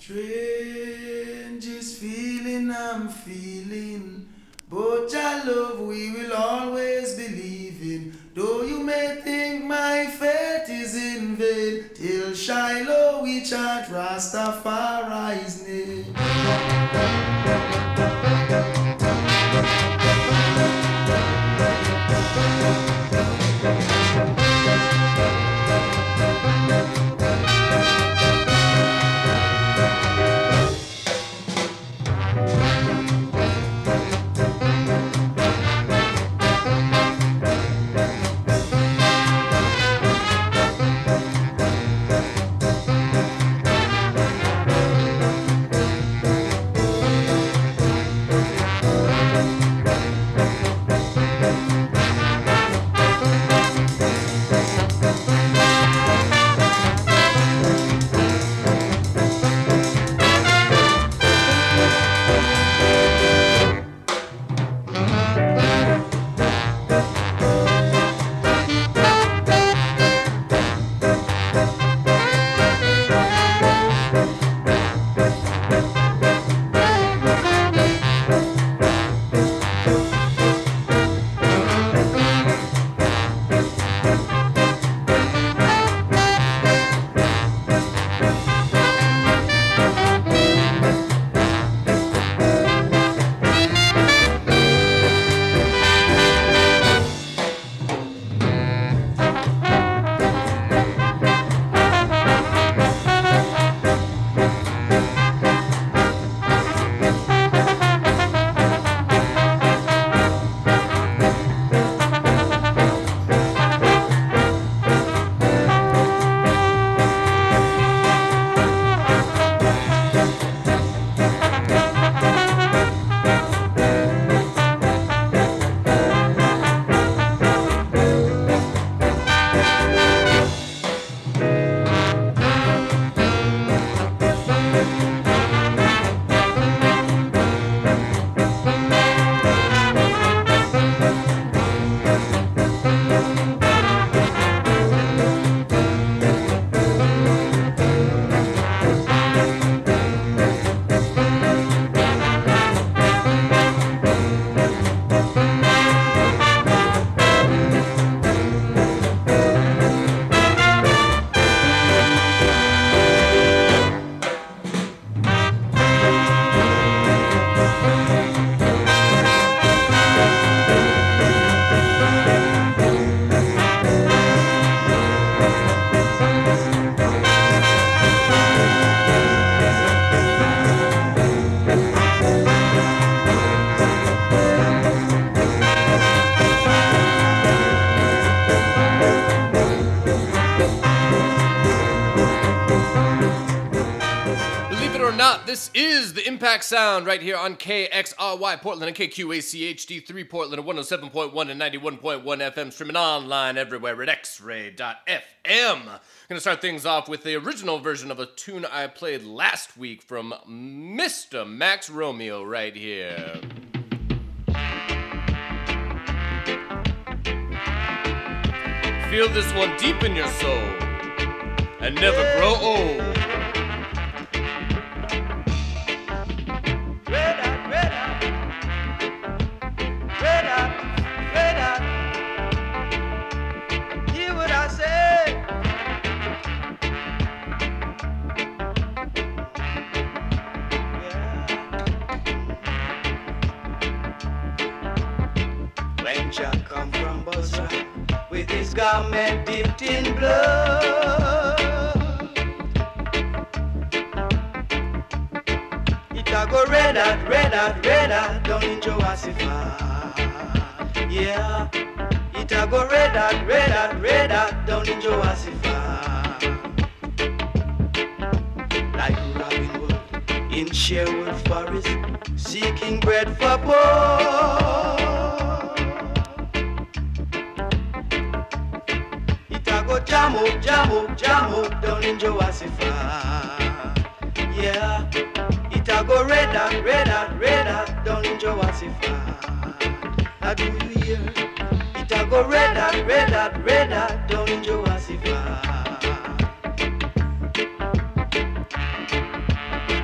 Strangest feeling I'm feeling, but your love we will always believe in. Though you may think my fate is in vain, till Shiloh we chant Rastafari's name. This is the Impact Sound right here on KXRY Portland and KQACHD3 Portland at 107.1 and 91.1 FM, streaming online everywhere at xray.fm. Gonna start things off with the original version of a tune I played last week from Mr. Max Romeo right here. Feel this one deep in your soul and never grow old. Come from Bosra with his garment dipped in blood. It a go red hot down in Josaphat. Yeah, it a go red hot down in Josaphat. Like Robin Hood in Sherwood Forest, seeking bread for poor. Jam up down in Josaphat. Yeah, it a go red hot down in Josaphat. I do you hear? It a go red hot down in Josaphat.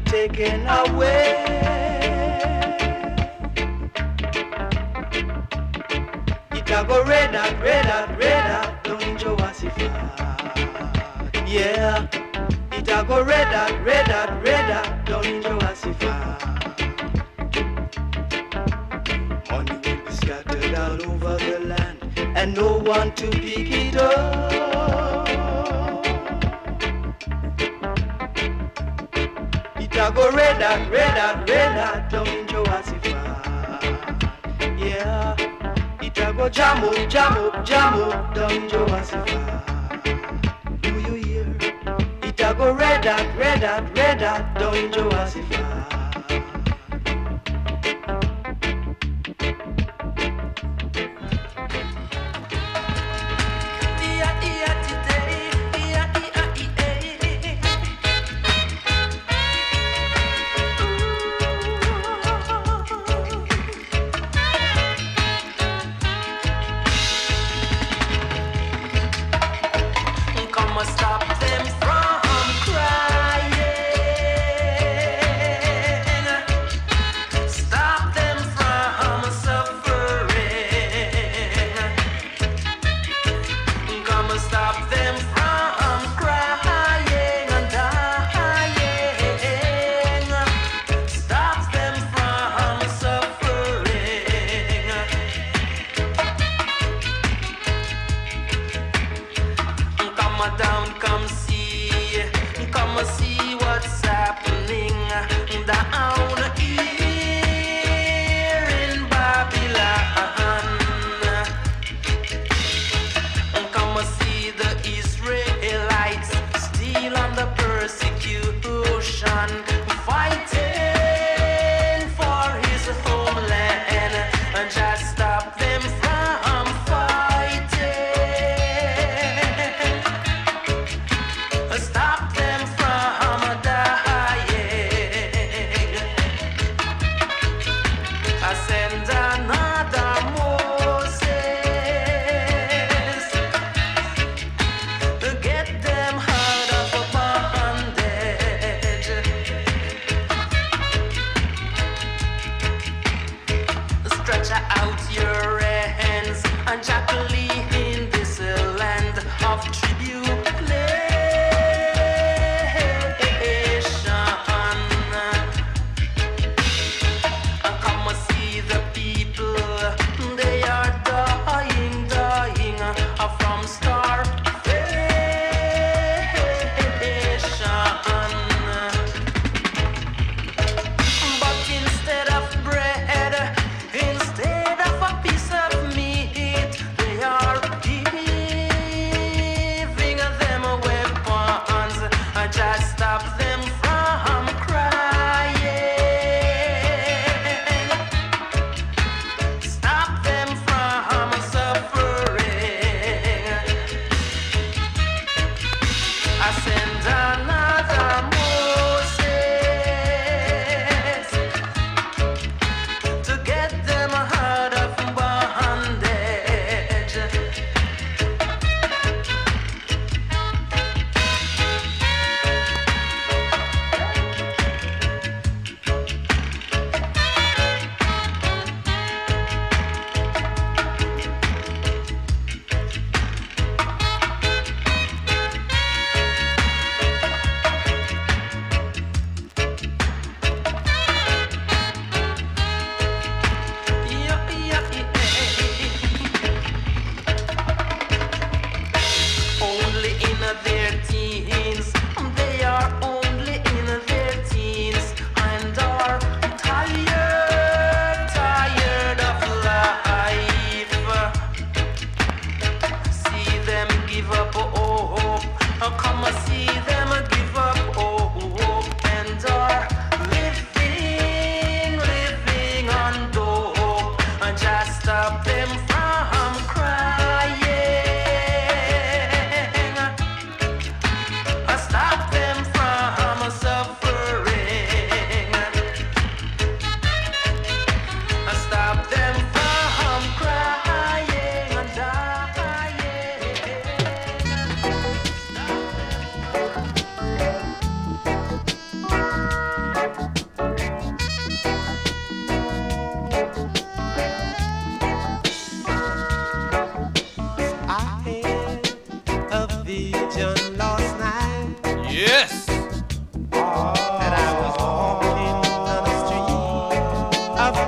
taken away. It a go red hot, red hot, red hot down in Jurassic. Yeah, it a go red hot, red hot, red hot down in Jurassic. Money will be scattered all over the land, and no one to pick it up. It a go red hot, red hot, red hot down in Jurassic. Yeah, it a go jam up, jam up, jam up down in Jurassic. Do you hear? It a go red hot, red hot, red hot down in Jurassic. Stop them from crying.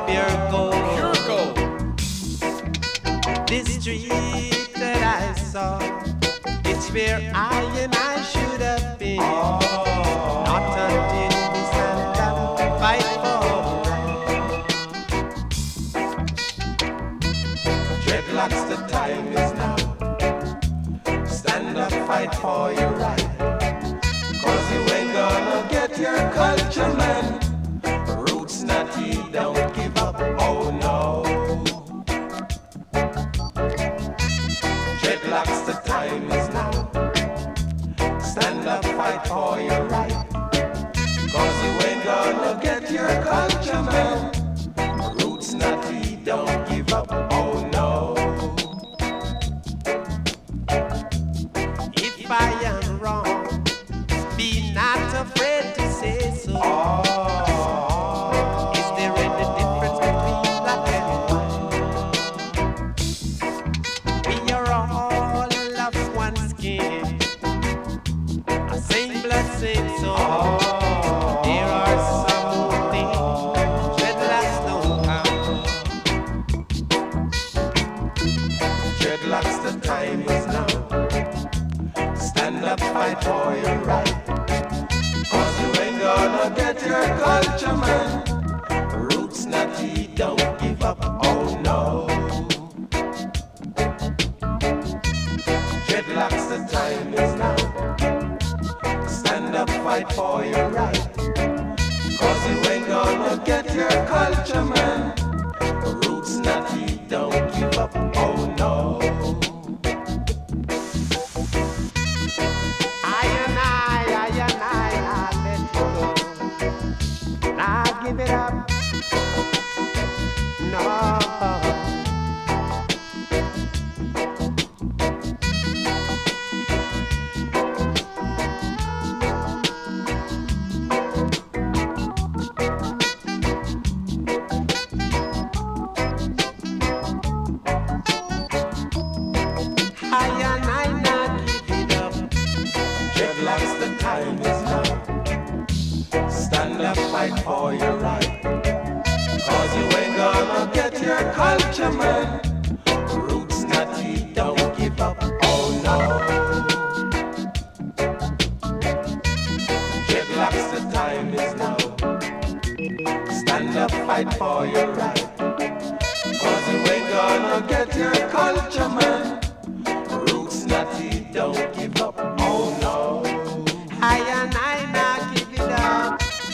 pure gold. Pure gold. This street that I saw, it's where I should have been. Not until we stand up, fight for right. Dreadlocks, the time is now. Stand up, fight for your right. 'Cause you ain't gonna get your culture, man. Roots natty, don't give up, oh no. Dreadlocks, the time is now. Stand up, fight for your right. 'Cause you ain't gonna get your culture, man. Roots natty, don't give up, oh no. If I am wrong, be not afraid to say so. Is there any difference between black and white? We are all of one skin, a same blood, same soul. There are some things dreadlocks don't count. Dreadlocks, the time is now. Stand up, fight for your right. 'Cause you ain't gonna get your culture, man. Roots natty, don't give up, oh no. Dreadlocks, the time is now. Stand up, fight for your right. 'Cause you ain't gonna get your culture, man. Roots natty, don't give up, oh no. I and I let you go. Now give it up. No. I and I not give it up. Dreadlocks, the time is now. Stand up, fight for your right. 'Cause you ain't gonna get your culture, man. Roots natty, don't give up, oh no. Dreadlocks, the time is now. Stand up, fight for your right. 'Cause you ain't gonna get your culture, man. Roots natty, don't give up, oh no. I and I not give it up.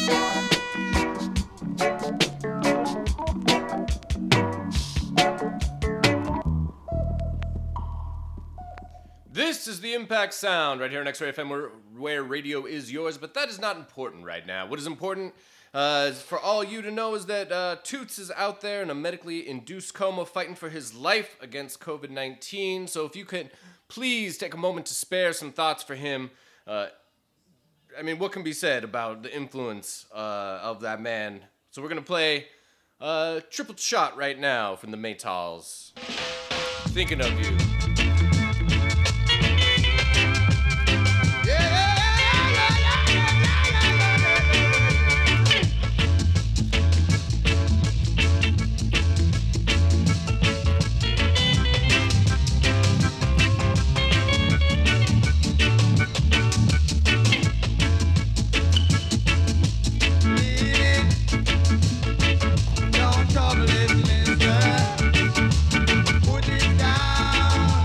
This is the Impact Sound right here on X-Ray FM, where radio is yours, but that is not important right now. What is important for all you to know is that Toots is out there in a medically induced coma fighting for his life against COVID-19. So if you could please take a moment to spare some thoughts for him. I mean, what can be said about the influence of that man? So we're going to play Triple Shot right now from the Maytals. Thinking of you. Don't trouble it, mister. Put it down.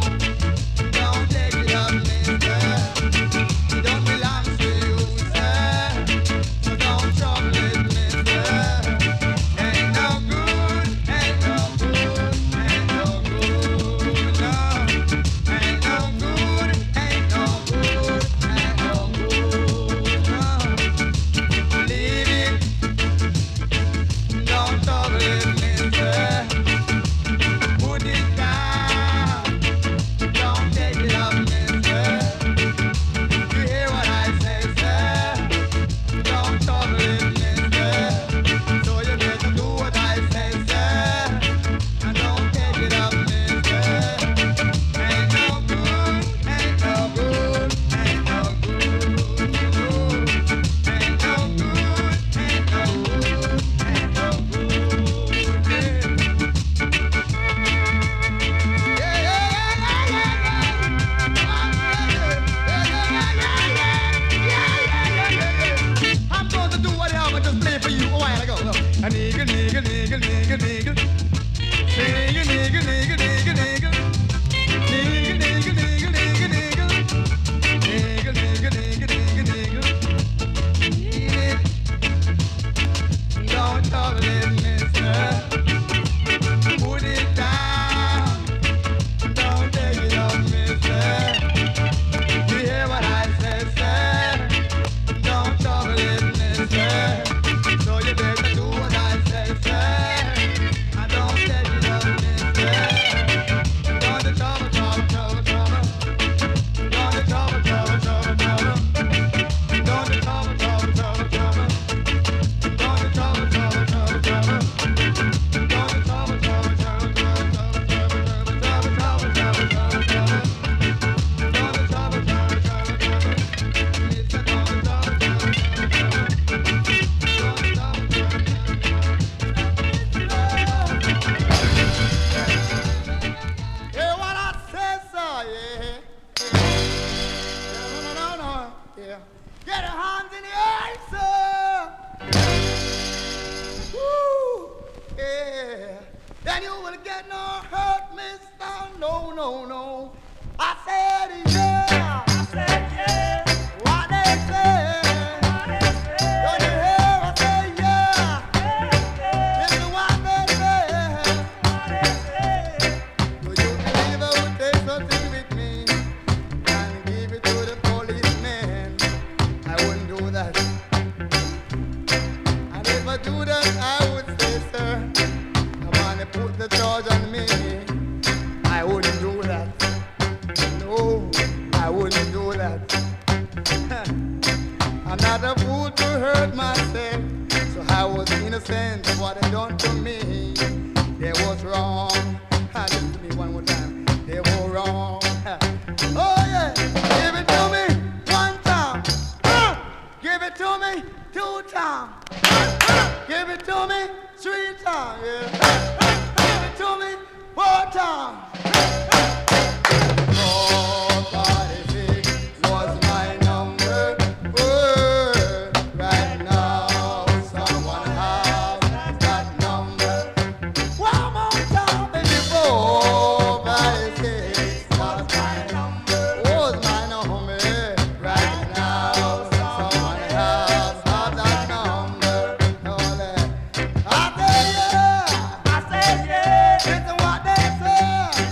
Listen what they say.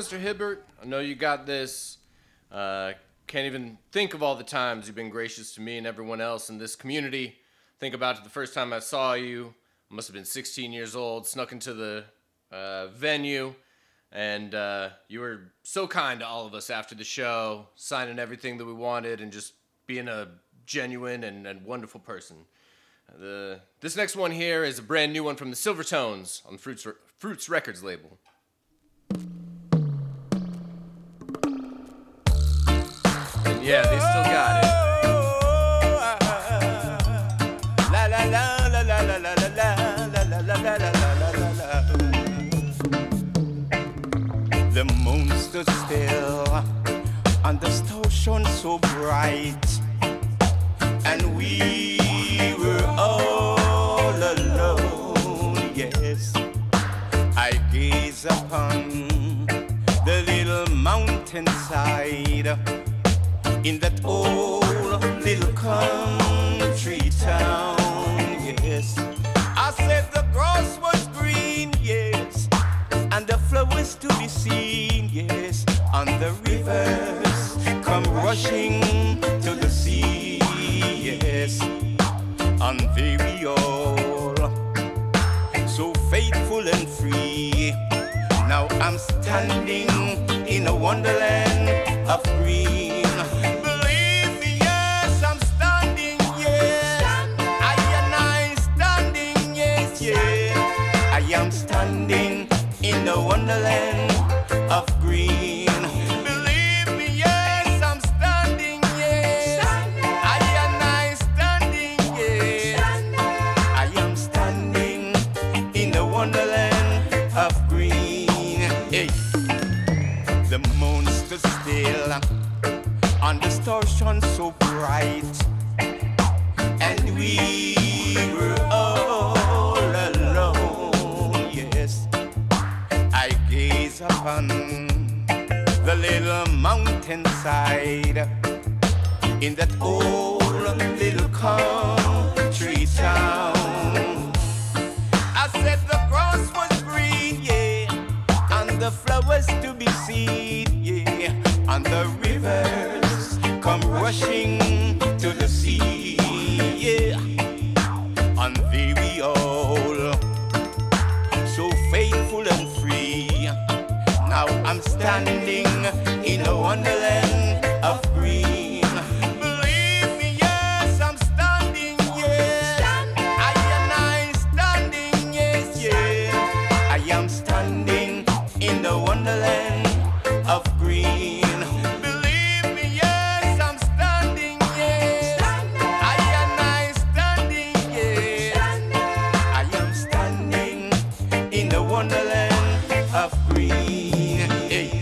Mr. Hibbert. I know you got this. Can't even think of all the times you've been gracious to me and everyone else in this community. Think about it, the first time I saw you. I must have been 16 years old, snuck into the venue, and you were so kind to all of us after the show, signing everything that we wanted and just being a genuine and wonderful person. This next one here is a brand new one from the Silvertones on the Fruits Records label. And yeah, they still got it. La la la la la la la la la la la la. The moon stood still and the stars shone so bright, and we were all alone. Yes, I gaze upon the little mountainside in that old little country town. Yes, I said the grass was green. Yes, and the flowers to be seen. Yes, and the rivers come rushing to the sea. Yes, and they we all so faithful and free. Now I'm standing in a wonderland of green. Believe me, yes, I'm standing, yes. I standing, yes, yes. I am standing in a wonderland of green. Believe me, yes, I'm standing, yes. I standing, yes. I am standing in a wonderland of green. Hey. The moon stood still and the stars shone so bright, and we were all alone. Yes, I gaze upon the little mountainside in that old little country town. I said the grass was green, yeah, and the flowers to be seen, yeah, and the rivers come rushing to the sea, yeah, and they we all so faithful and free. Now I'm standing in a wonderland of green. Believe me, yes, I'm standing, yes. I standing, yes, yes. I am standing in a wonderland of green. Believe me, yes, I'm standing, yes. I standing, yes. I am standing in a wonderland of green. Hey.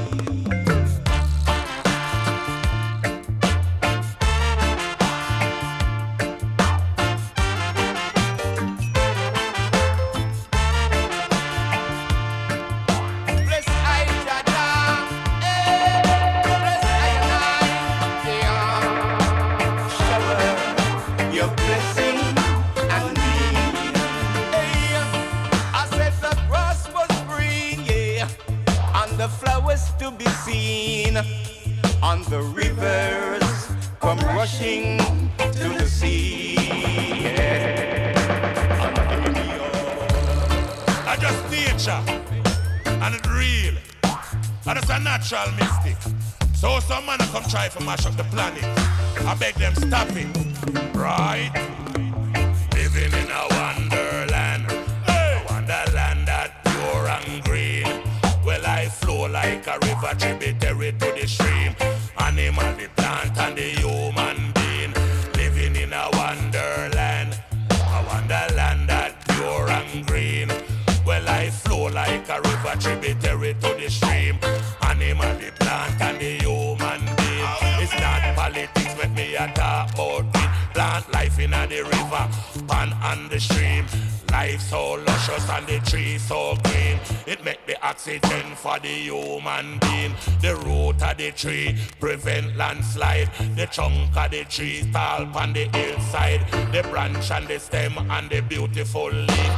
Bless I, Jah, bless I and I, yeah. Shower your blessing and me. Hey, I said the grass was green, yeah, and the flowers to be seen, and the rivers come rushing to the sea. Yeah. And here we are. I just nature, and it's real, and it's a natural mystic. So some man come try to mash up the planet. I beg them stop it, right? Living in a wonderland, a wonderland that pure and green. Well, I flow like a river tributary to the stream. Animal, the plant, and the human being. Living in a wonderland that pure and green. Well, I flow like a river tributary to the stream. Animal, the plant, and the human being. It's not politics, make me a talk about it. Plant life in the river, pan and the stream. Life so luscious and the tree so green. It make the oxygen for the human being. The root of the tree prevent landslide. The trunk of the tree tall on the hillside. The branch and the stem and the beautiful leaf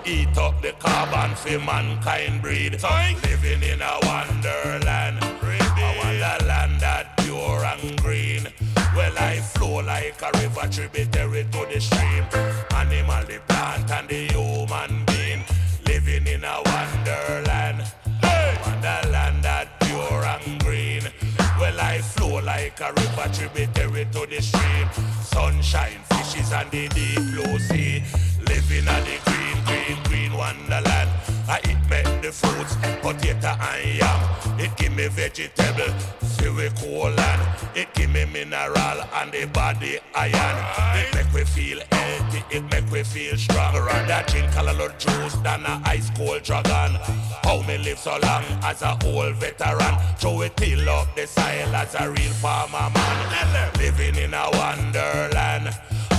eat up the carbon for mankind breed. So living in a wonderland, a wonderland that pure and green. Well, I flow like a river tributary to the stream. Animal, the plant, and the human being. Living in a wonderland, a wonderland that pure and green. Well, I flow like a river tributary to the stream. Sunshine, fishes, and the deep blue sea. Living at the green, green, green wonderland. I eat me the fruits, potato and yam. It give me vegetable, cereal and it give me mineral and the body iron. It make me feel healthy, it make me feel strong. Rather drink a lot of juice than a ice cold dragon. How me live so long as a old veteran? Throw it till up the soil as a real farmer man. Living in a wonderland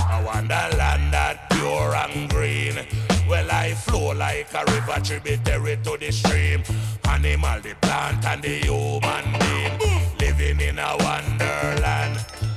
that pure and green. Well, I flow like a river tributary to the stream. Animal, the plant, and the human being. Living in a wonderland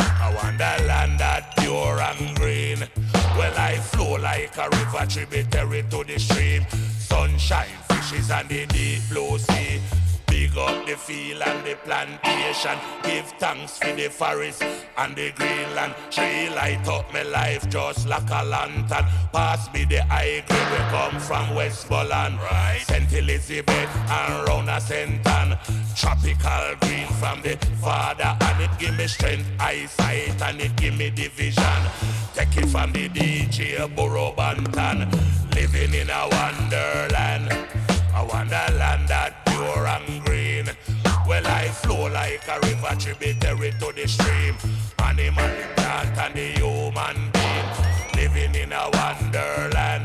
that pure and green. Well, I flow like a river tributary to the stream. Sunshine, fishes, and the deep blue sea. Big up the field and the plantation. Give thanks for the forest and the greenland. Tree light up my life just like a lantern. Pass me the high grade we come from Westmoreland. Right. St. Elizabeth and Rona Senton. Tropical green from the Father. And it give me strength, eyesight, and it give me division. Take it from the DJ Burro Banton. Living in a wonderland that pure and green. Well, I flow like a river tributary to the stream. Animal, the plant, and the human being. Living in a wonderland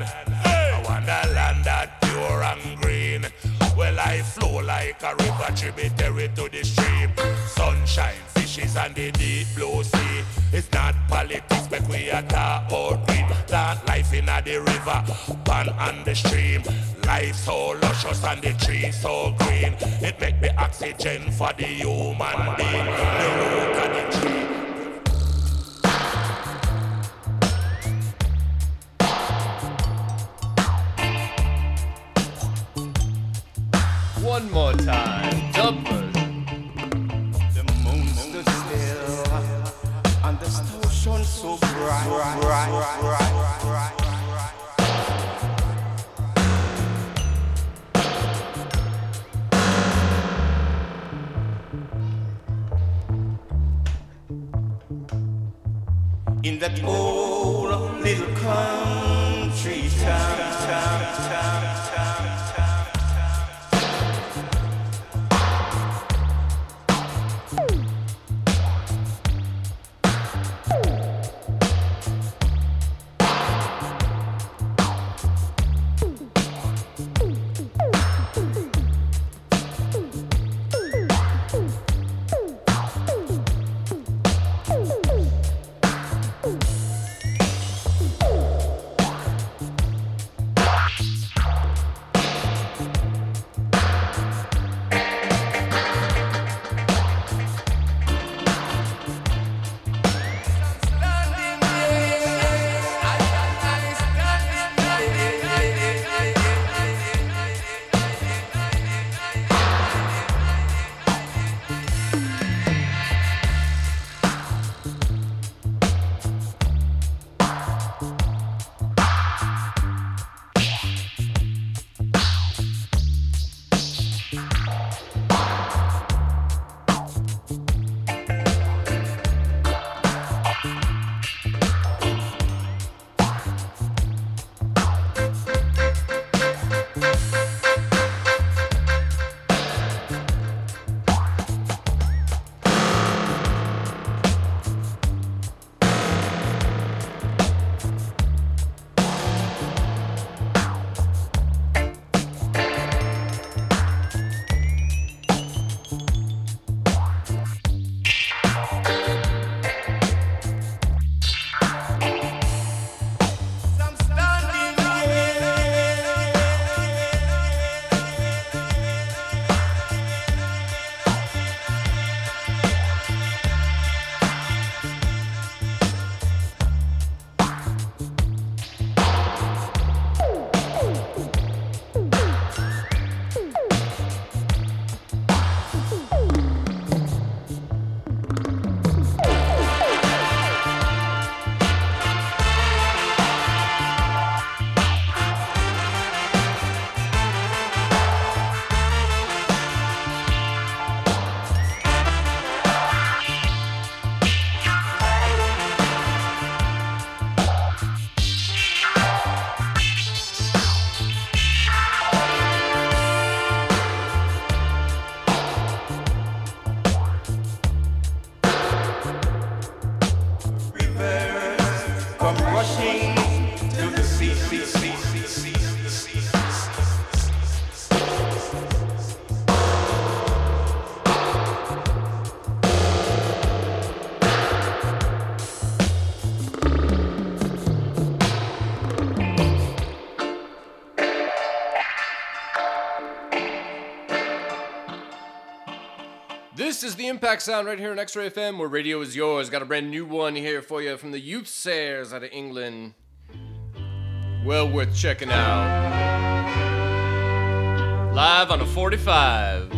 that pure and green. Well, I flow like a river tributary to the stream. Sunshine, fishes, and the deep blue sea. It's not politics, but we are talk about green. Plant life in the river, pan on the stream. Life so luscious and the tree so green. It make the oxygen for the human being. The root of the tree. One more time, jumpers. The moon stood still, and the stars shone so bright. In that old little country town. come rushing to the sea. This is the Impact Sound right here on X-Ray FM, where radio is yours. Got a brand new one here for you from the Youth Sayers out of England. Well worth checking out. Live on a 45.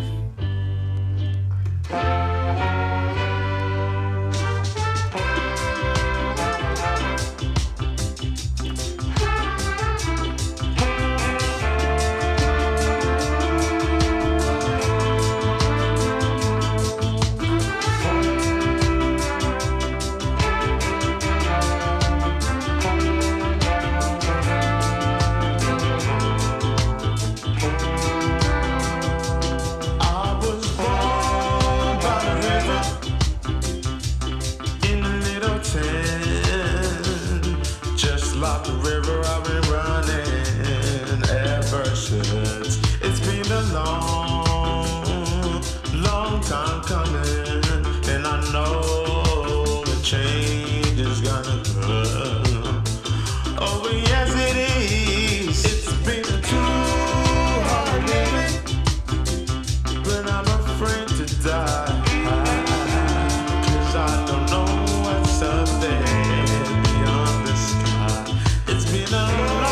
It's been a long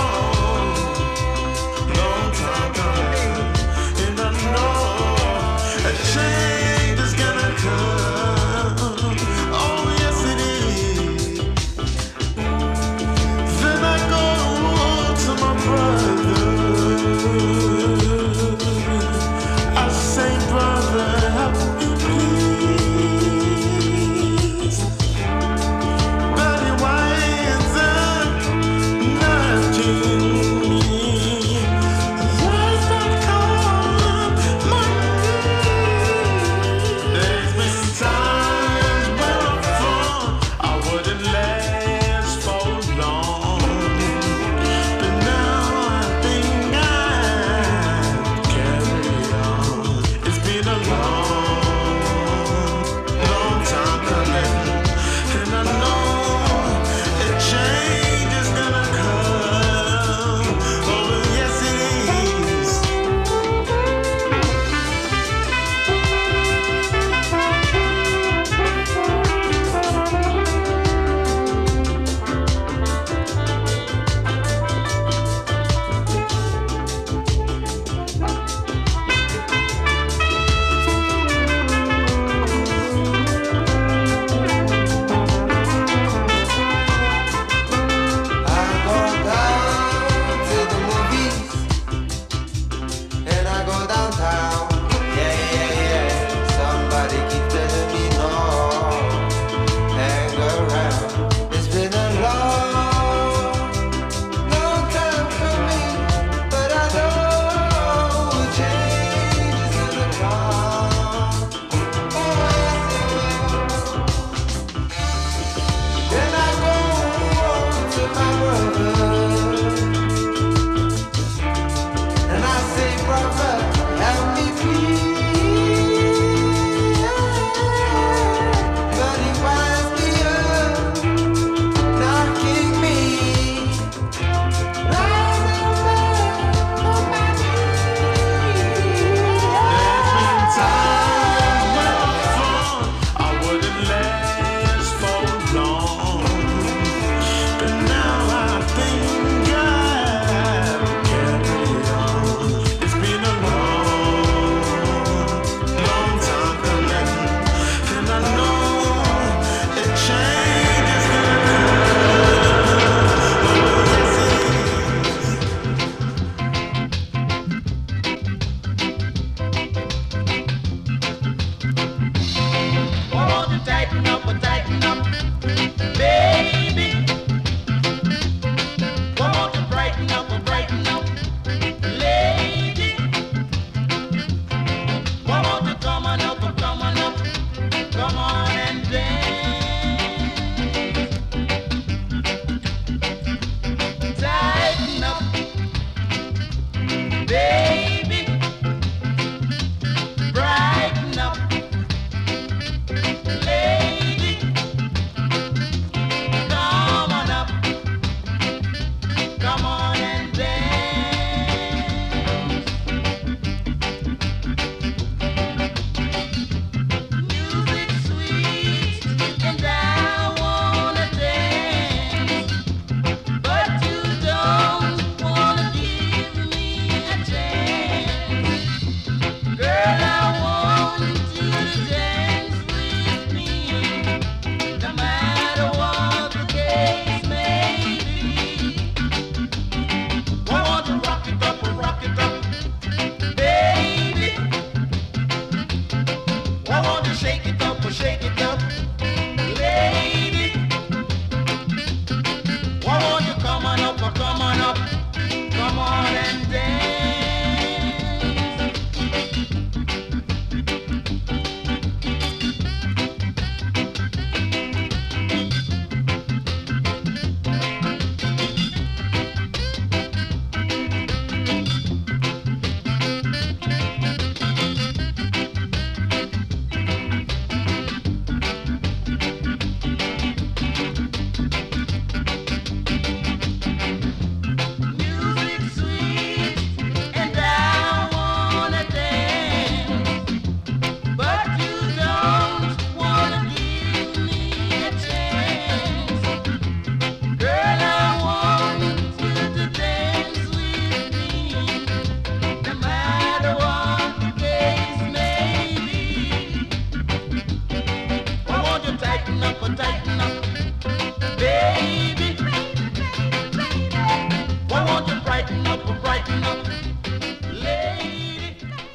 tighten up, baby. Why won't you brighten up, lady?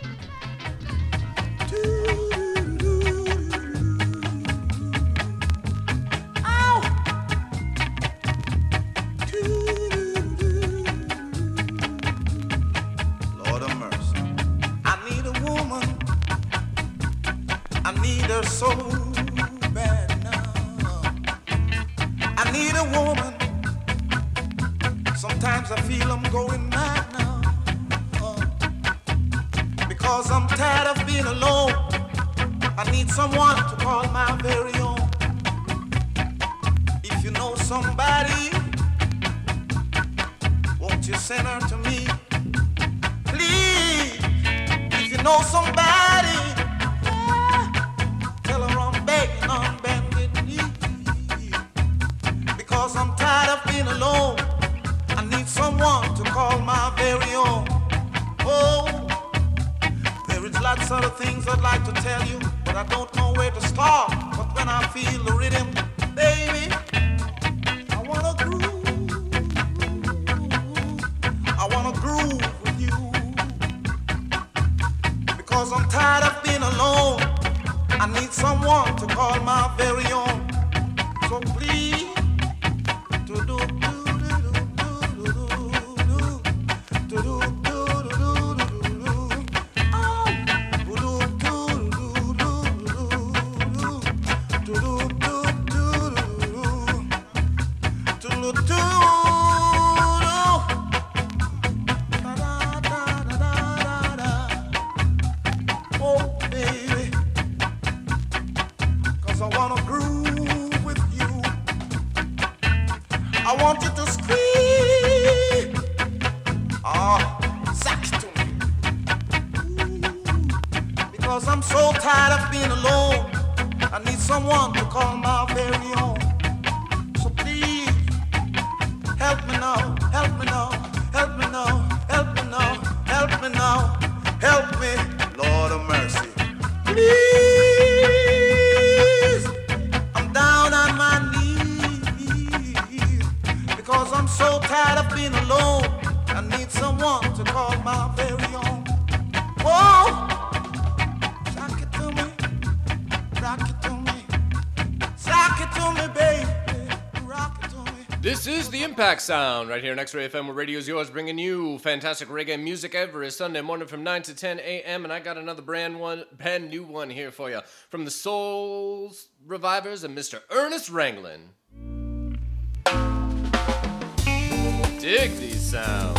Ow! Lord of mercy. I need a woman. I need her so bad now. I need a woman. Sometimes I feel I'm going mad now. Because I'm tired of being alone. I need someone to call my very own. If you know somebody, won't you send her to me? Please, if you know somebody, tell her I'm begging on bended knee. Because I'm tired of being alone. I need someone to call my very own. Oh, there is lots of things I'd like to tell you, but I don't know where to start. But when I feel the rhythm, baby, I wanna groove. I wanna groove with you. Because I'm tired of being alone. I need someone to call my very own. So please, I want you to scream. Sax to me. Because I'm so tired of being alone. I need someone to call my very own. So please, help me now, help me now, help me now, help me now, help me now, help me, Lord of mercy. Please, I'm down on my knees. Because I'm so tired of being alone. I need someone to call my very own. Oh, rock it to me, rock it to me, rock it to me, baby, rock it to me. This is the Impact Sound right here on X-Ray FM, where radio is yours, bringing you fantastic reggae music every Sunday morning from 9 to 10 a.m. And I got another brand new one here for you from the Soul Revivers and Mr. Ernest Ranglin. Dig these sounds.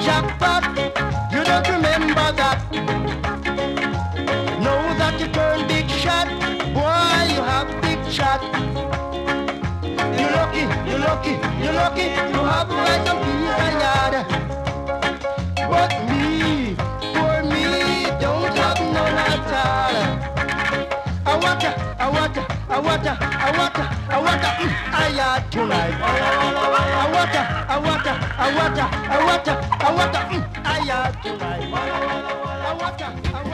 jackpot. You don't remember that. Know that you turn big shot. Boy, you have big shot. You're lucky, you're lucky, you're lucky to have like some people yard. But me, poor me, don't have none at all. I water, I yard tonight. I water, I yard tonight. I water.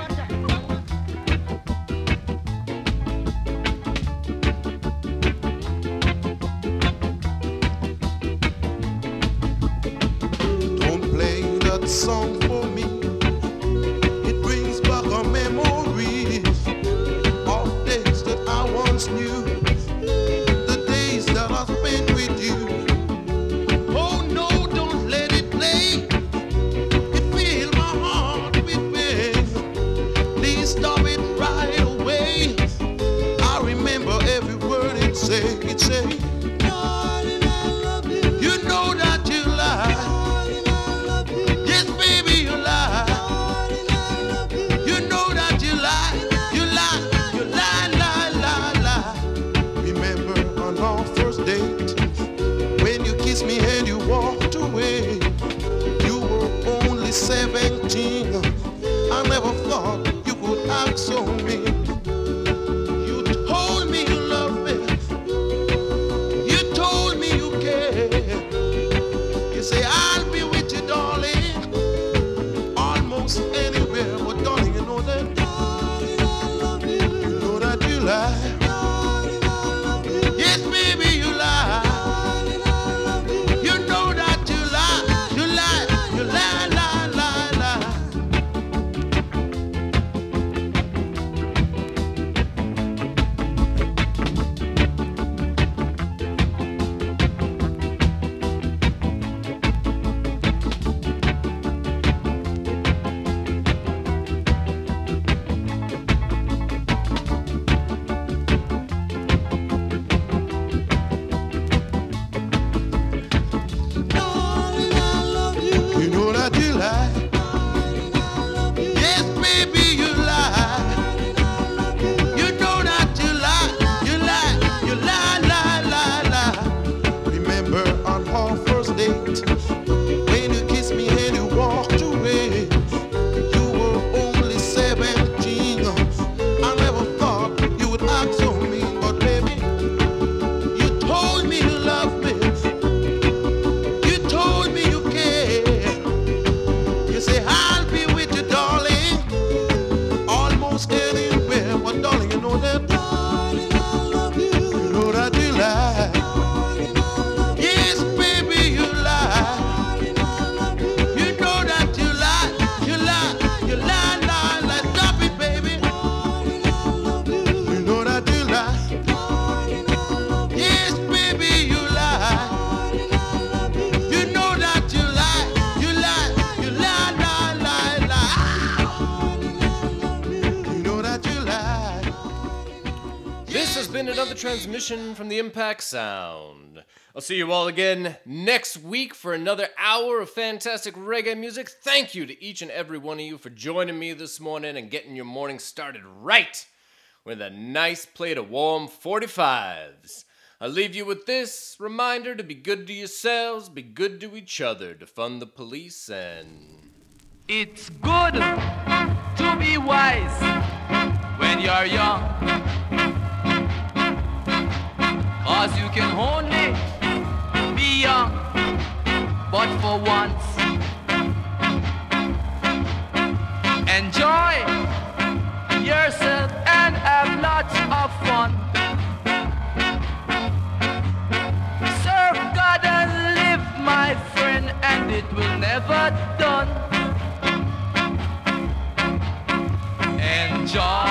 Song for me, it brings back our memories of days that I once knew, the days that I spent with you. Oh no, don't let it play, it fills my heart with pain. Please stop it right away. I remember every word it say, darling, I love you. You know that you lie. Me and you walked away. You were only 17. I never thought you could act so mean. You told me you love me. You told me you care. You say I'll be with you, darling, almost anywhere. But darling, you know that, darling, I love you. You know that you lie. Darling, I love you. Yes, baby, you lie. Another transmission from the Impact Sound. I'll see you all again next week for another hour of fantastic reggae music. Thank you to each and every one of you for joining me this morning and getting your morning started right with a nice plate of warm 45s. I'll leave you with this reminder to be good to yourselves, be good to each other, defund the police, and... It's good to be wise when you're young. 'Cause you can only be young, but for once. Enjoy yourself and have lots of fun. Serve God and live, my friend, and it will never done. Enjoy